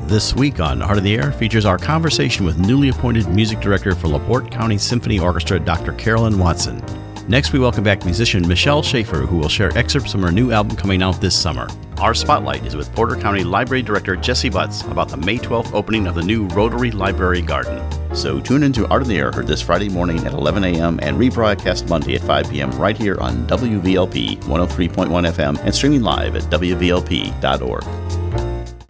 This week on Heart of the Air features our conversation with newly appointed music director for LaPorte County Symphony Orchestra, Dr. Carolyn Watson. Next, we welcome back musician Michelle Schaefer, who will share excerpts from her new album coming out this summer. Our spotlight is with Porter County Library Director Jesse Butts about the May 12th opening of the new Rotary Library Garden. So tune into Art of the Air, heard this Friday morning at 11 a.m. and rebroadcast Monday at 5 p.m. right here on WVLP 103.1 FM and streaming live at WVLP.org.